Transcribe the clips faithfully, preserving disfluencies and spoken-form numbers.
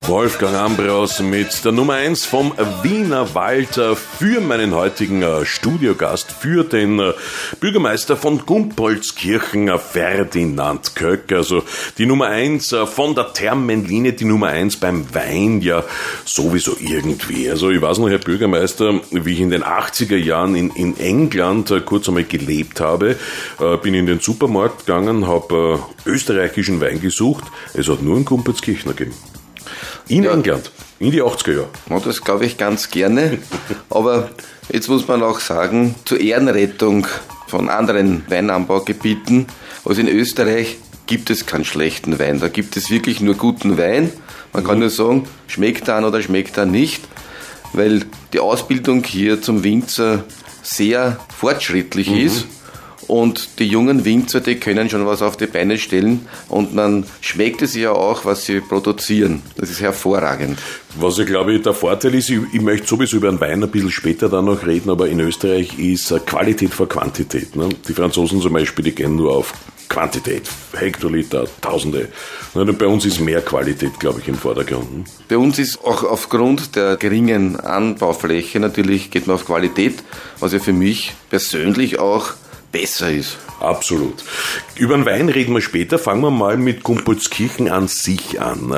Wolfgang Ambros mit der Nummer eins vom Wiener Wald für meinen heutigen Studiogast, für den Bürgermeister von Gumpoldskirchen, Ferdinand Köck. Also die Nummer eins von der Thermenlinie, die Nummer eins beim Wein, ja sowieso irgendwie. Also ich weiß noch, Herr Bürgermeister, wie ich in den achtziger Jahren in, in England kurz einmal gelebt habe, bin in den Supermarkt gegangen, habe österreichischen Wein gesucht. Es hat nur einen Gumpoldskirchner gegeben. In ja. England, in die achtziger Jahre. Ja, das glaube ich ganz gerne. Aber jetzt muss man auch sagen, zur Ehrenrettung von anderen Weinanbaugebieten, also in Österreich gibt es keinen schlechten Wein. Da gibt es wirklich nur guten Wein. Man kann nur sagen, schmeckt er an oder schmeckt er nicht, weil die Ausbildung hier zum Winzer sehr fortschrittlich mhm. ist. Und die jungen Winzer, die können schon was auf die Beine stellen und man schmeckt es ja auch, was sie produzieren. Das ist hervorragend. Was ich glaube, der Vorteil ist, ich, ich möchte sowieso über den Wein ein bisschen später dann noch reden, aber in Österreich ist Qualität vor Quantität. Ne? Die Franzosen zum Beispiel, die gehen nur auf Quantität, Hektoliter, Tausende. Und bei uns ist mehr Qualität, glaube ich, im Vordergrund. Bei uns ist auch aufgrund der geringen Anbaufläche natürlich, geht man auf Qualität, was ja für mich persönlich auch besser ist. Absolut. Über den Wein reden wir später. Fangen wir mal mit Gumpoldskirchen an sich an.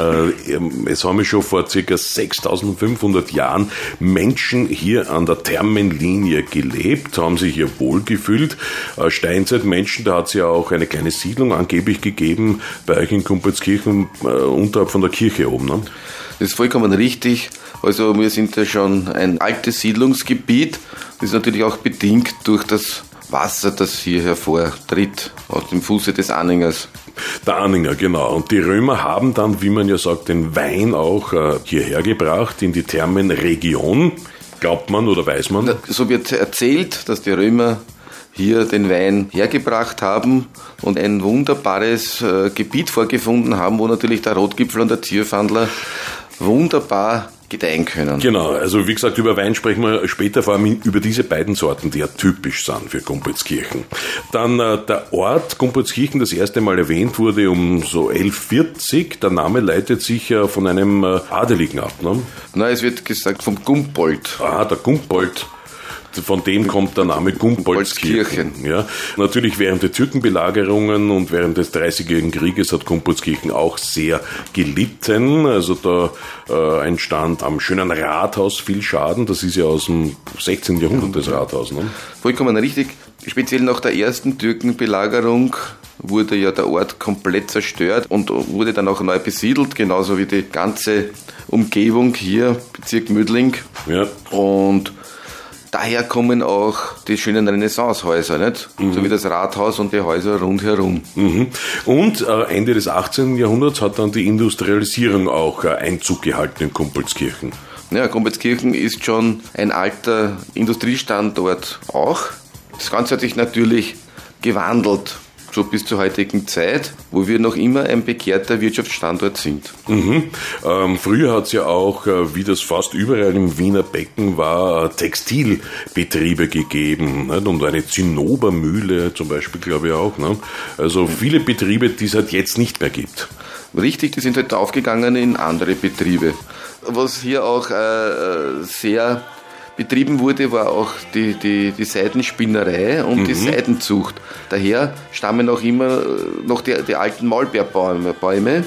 Es haben schon vor ca. sechstausendfünfhundert Jahren Menschen hier an der Thermenlinie gelebt, haben sich hier wohlgefühlt. Steinzeitmenschen, da hat es ja auch eine kleine Siedlung angeblich gegeben, bei euch in Gumpoldskirchen, unterhalb von der Kirche oben. Ne? Das ist vollkommen richtig. Also wir sind ja schon ein altes Siedlungsgebiet. Das ist natürlich auch bedingt durch das Wasser, das hier hervortritt aus dem Fuße des Anningers. Der Anninger, genau. Und die Römer haben dann, wie man ja sagt, den Wein auch äh, hierher gebracht, in die Thermenregion. Glaubt man oder weiß man? So wird erzählt, dass die Römer hier den Wein hergebracht haben und ein wunderbares äh, Gebiet vorgefunden haben, wo natürlich der Rotgipfel und der Zierfandler wunderbar gedeihen können. Genau, also wie gesagt, über Wein sprechen wir später, vor allem über diese beiden Sorten, die ja typisch sind für Gumpoldskirchen. Dann äh, der Ort Gumpoldskirchen, das erste Mal erwähnt wurde um so elf vierzig. Der Name leitet sich ja von einem äh, Adeligen ab, ne? Nein, es wird gesagt vom Gumpold. Ah, der Gumpold. Von dem kommt der Name Gumpoldskirchen. Ja, natürlich während der Türkenbelagerungen und während des Dreißigjährigen Krieges hat Gumpoldskirchen auch sehr gelitten. Also da äh, entstand am schönen Rathaus viel Schaden. Das ist ja aus dem sechzehnten Jahrhundert das Rathaus. Ne? Vollkommen richtig. Speziell nach der ersten Türkenbelagerung wurde ja der Ort komplett zerstört und wurde dann auch neu besiedelt, genauso wie die ganze Umgebung hier, Bezirk Mödling. Ja. Und daher kommen auch die schönen Renaissancehäuser, nicht? Mhm. So wie das Rathaus und die Häuser rundherum. Mhm. Und äh, Ende des achtzehnten Jahrhunderts hat dann die Industrialisierung auch äh, Einzug gehalten in Gumpoldskirchen. Ja, Gumpoldskirchen ist schon ein alter Industriestandort auch. Das Ganze hat sich natürlich gewandelt, so bis zur heutigen Zeit, wo wir noch immer ein begehrter Wirtschaftsstandort sind. Mhm. Ähm, früher hat es ja auch, äh, wie das fast überall im Wiener Becken war, äh, Textilbetriebe gegeben, nicht? Und eine Zinnobermühle zum Beispiel, glaube ich auch. Ne? Also viele Betriebe, die es halt jetzt nicht mehr gibt. Richtig, die sind halt aufgegangen in andere Betriebe. Was hier auch äh, sehr betrieben wurde, war auch die, die, die Seidenspinnerei und mhm. die Seidenzucht. Daher stammen auch immer noch die, die alten Maulbeerbäume, Bäume,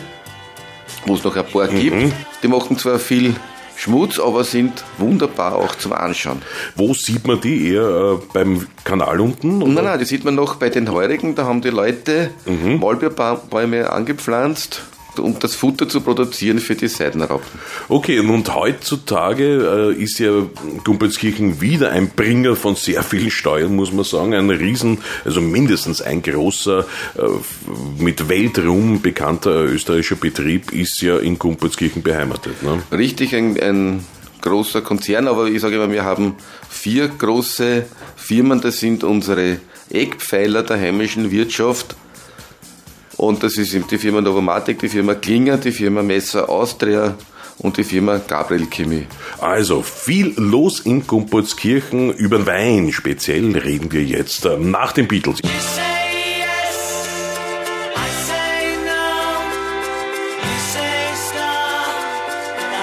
wo es noch ein paar mhm. gibt. Die machen zwar viel Schmutz, aber sind wunderbar auch zum Anschauen. Wo sieht man die? Eher äh, beim Kanal unten? Oder? Nein, nein, die sieht man noch bei den Heurigen. Da haben die Leute mhm. Maulbeerbäume angepflanzt, um das Futter zu produzieren für die Seidenraupen. Okay, und heutzutage äh, ist ja Gumpoldskirchen wieder ein Bringer von sehr vielen Steuern, muss man sagen. Ein riesen, also mindestens ein großer, äh, mit Weltruhm bekannter österreichischer Betrieb ist ja in Gumpoldskirchen beheimatet. Ne? Richtig, ein, ein großer Konzern, aber ich sage immer, wir haben vier große Firmen, das sind unsere Eckpfeiler der heimischen Wirtschaft. Und das ist die Firma Novomatic, die Firma Klinger, die Firma Messer Austria und die Firma Gabriel Chemie. Also viel los in Gumpoldskirchen. Über Wein speziell reden wir jetzt nach den Beatles.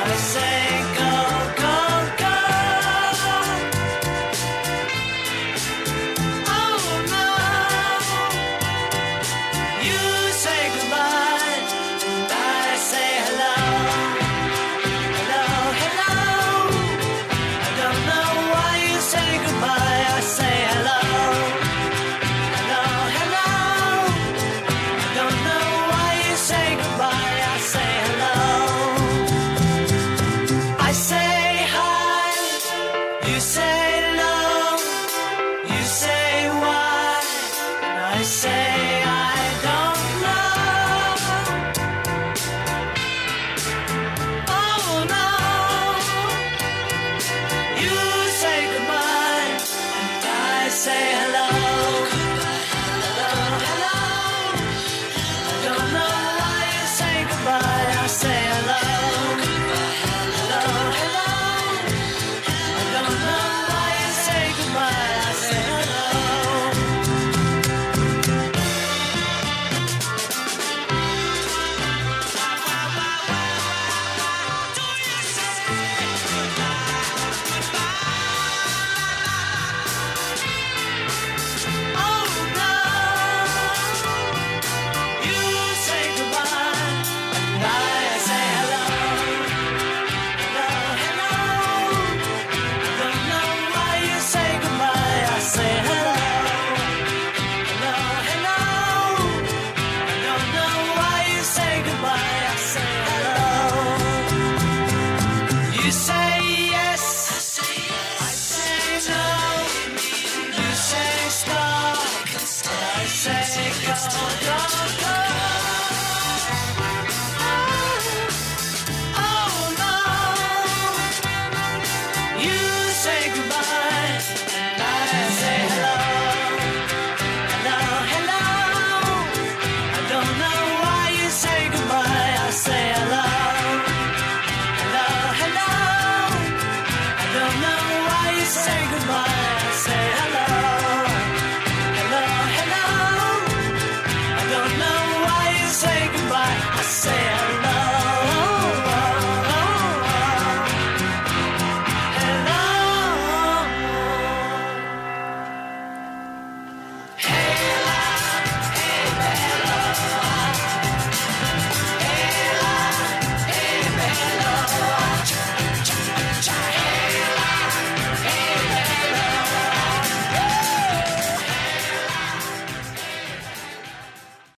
Say